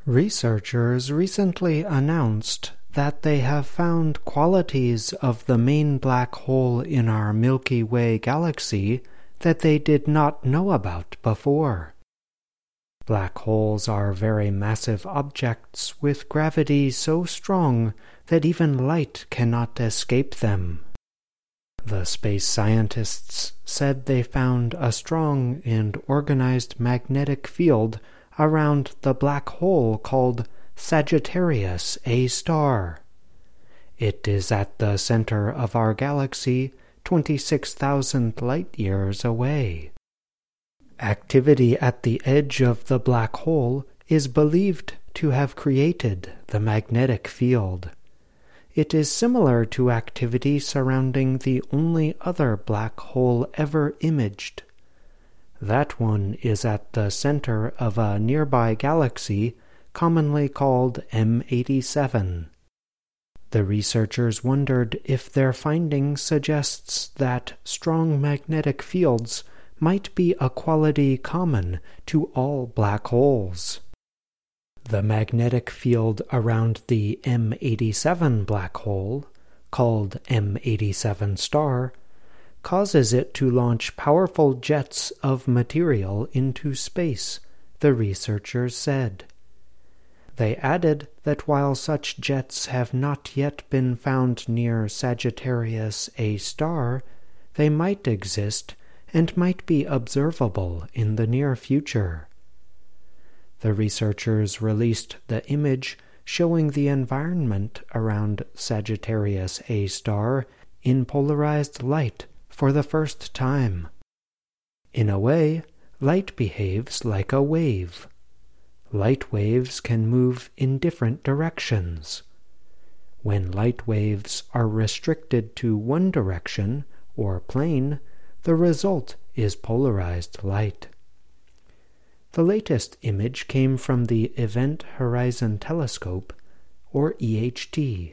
Researchers recently announced that they have found qualities of the main black hole in our Milky Way galaxy that they did not know about before. Black holes are very massive objects with gravity so strong that even light cannot escape them. The space scientists said they found a strong and organized magnetic field around the black hole called Sagittarius A star. It is at the center of our galaxy, 26,000 light-years away. Activity at the edge of the black hole is believed to have created the magnetic field. It is similar to activity surrounding the only other black hole ever imaged. That one is at the center of a nearby galaxy commonly called M87. The researchers wondered if their finding suggests that strong magnetic fields might be a quality common to all black holes. The magnetic field around the M87 black hole, called M87 star, causes it to launch powerful jets of material into space, the researchers said. They added that while such jets have not yet been found near Sagittarius A star, they might exist and might be observable in the near future. The researchers released the image showing the environment around Sagittarius A star in polarized light for the first time. In a way, light behaves like a wave. Light waves can move in different directions. When light waves are restricted to one direction, or plane, the result is polarized light. The latest image came from the Event Horizon Telescope, or EHT.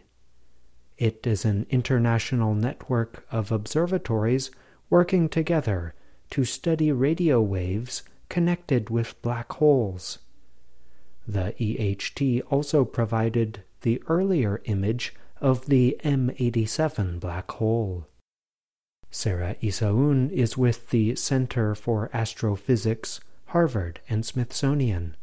It is an international network of observatories working together to study radio waves connected with black holes. The EHT also provided the earlier image of the M87 black hole. Sarah Isaoun is with the Center for Astrophysics, Harvard and Smithsonian.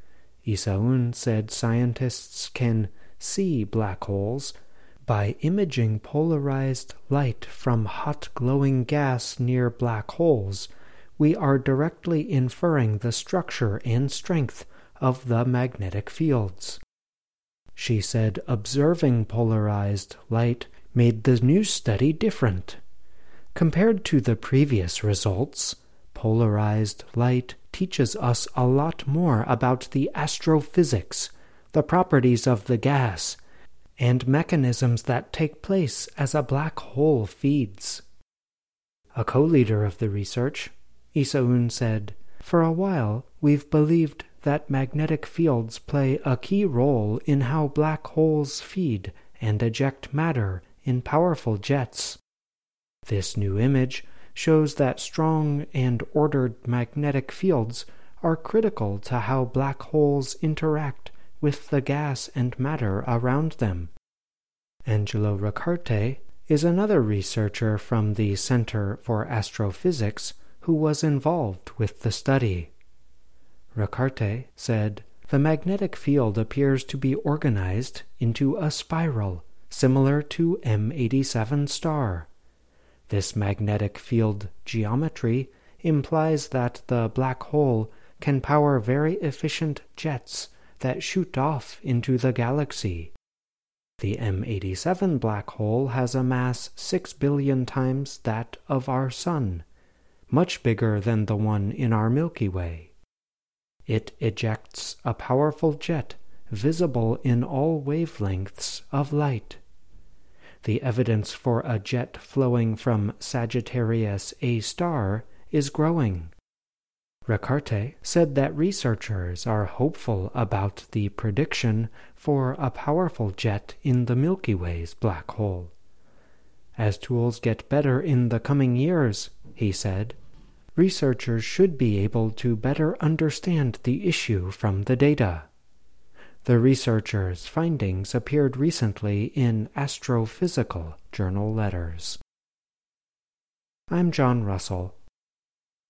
Isaoun said scientists can see black holes by imaging polarized light from hot glowing gas near black holes. We are directly inferring the structure and strength of the magnetic fields. She said observing polarized light made the new study different. Compared to the previous results, polarized light teaches us a lot more about the astrophysics, the properties of the gas, and mechanisms that take place as a black hole feeds. A co-leader of the research, Isaoun said, "For a while we've believed that magnetic fields play a key role in how black holes feed and eject matter in powerful jets. This new image shows that strong and ordered magnetic fields are critical to how black holes interact with the gas and matter around them." Angelo Ricarte is another researcher from the Center for Astrophysics who was involved with the study. Ricarte said, "The magnetic field appears to be organized into a spiral, similar to M87 star. This magnetic field geometry implies that the black hole can power very efficient jets that shoot off into the galaxy. The M87 black hole has a mass 6 billion times that of our Sun, much bigger than the one in our Milky Way. It ejects a powerful jet visible in all wavelengths of light. The evidence for a jet flowing from Sagittarius A star is growing." Ricarte said that researchers are hopeful about the prediction for a powerful jet in the Milky Way's black hole. "As tools get better in the coming years," he said, "researchers should be able to better understand the issue from the data. The researchers' findings appeared recently in Astrophysical Journal Letters. I'm John Russell.